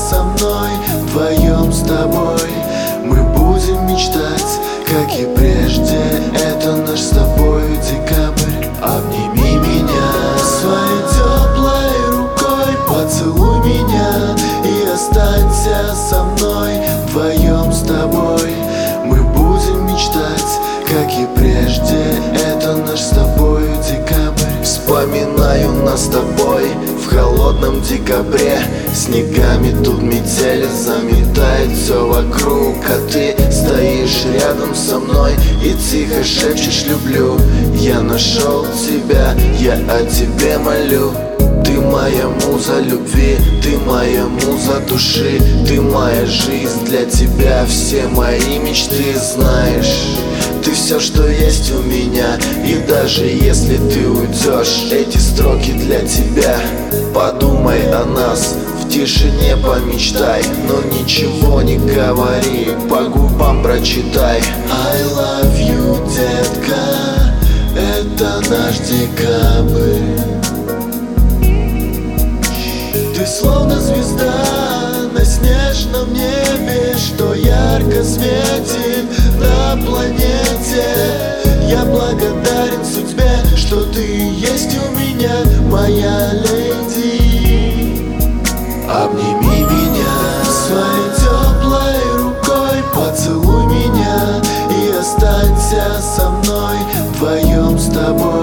со мной, вдвоем с тобой. Мы будем мечтать, как и прежде. Это наш с тобой декабрь. Обними меня своей теплой рукой, поцелуй меня и останься со мной, вдвоем с тобой. Мы будем мечтать, как и прежде. Это наш с тобой декабрь. Вспоминаю нас с тобой в холодном декабре. Снегами тут метели заметает все вокруг, а ты стоишь рядом со мной и тихо шепчешь: люблю. Я нашел тебя, я о тебе молю. Ты моя муза любви, ты моя муза души. Ты моя жизнь, для тебя все мои мечты. Знаешь, ты все, что есть у меня. И даже если ты уйдешь, эти строки для тебя. Подумай о нас, в тишине помечтай, но ничего не говори, по губам прочитай. I love you, детка, это наш декабрь. Ты словно звезда на снежном небе, что ярко светит на планете. Я благодарен судьбе, что ты есть у меня, моя леди. Обними меня своей теплой рукой, поцелуй меня и останься со мной, вдвоем с тобой.